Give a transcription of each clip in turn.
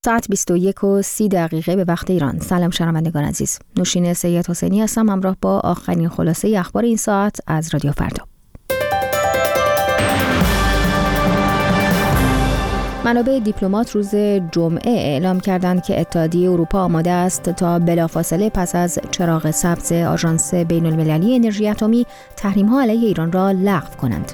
ساعت 21:30 به وقت ایران. سلام شنوندگان عزیز. نوشین سید حسینی هستم همراه با آخرین خلاصه اخبار این ساعت از رادیو فردا. منابع دیپلمات روز جمعه اعلام کردند که اتحادیه اروپا آماده است تا بلافاصله پس از چراغ سبز آژانس بین‌المللی انرژی اتمی تحریم‌ها علیه ایران را لغو کنند.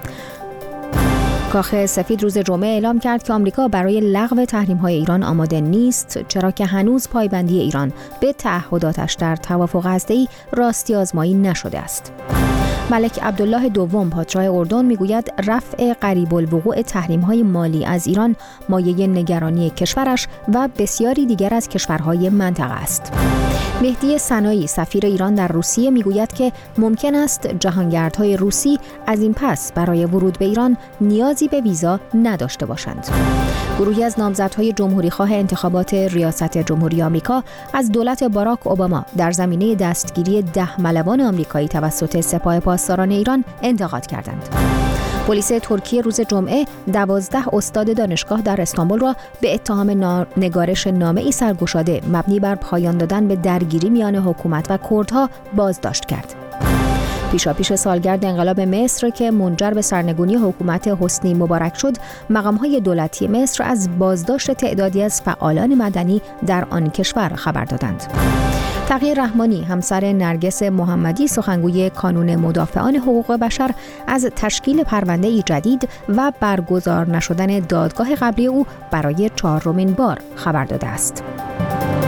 کاخ سفید روز جمعه اعلام کرد که آمریکا برای لغو تحریم‌های ایران آماده نیست، چرا که هنوز پایبندی ایران به تعهداتش در توافق هسته‌ای راستی آزمایی نشده است. ملک عبدالله دوم پادشاه اردن میگوید رفع قریب الوقوع تحریم‌های مالی از ایران مایه نگرانی کشورش و بسیاری دیگر از کشورهای منطقه است. مهدی سنایی سفیر ایران در روسیه میگوید که ممکن است جهانگردهای روسی از این پس برای ورود به ایران نیازی به ویزا نداشته باشند. گروهی از نامزدهای جمهوریخواه انتخابات ریاست جمهوری آمریکا از دولت باراک اوباما در زمینه دستگیری 10 ملوان آمریکایی توسط سپاه پاسداران ایران انتقاد کردند. پلیس ترکیه روز جمعه 12 استاد دانشگاه در استانبول را به اتهام نگارش نامه‌ای سرگشاده مبنی بر پایان دادن به درگیری میان حکومت و کردها بازداشت کرد. پیشاپیش سالگرد انقلاب مصر که منجر به سرنگونی حکومت حسنی مبارک شد، مقام‌های دولتی مصر از بازداشت تعدادی از فعالان مدنی در آن کشور خبر دادند. تقی رحمانی همسر نرگس محمدی سخنگوی کانون مدافعان حقوق بشر از تشکیل پرونده‌ای جدید و برگزار نشدن دادگاه قبلی او برای 4مین بار خبر داده است.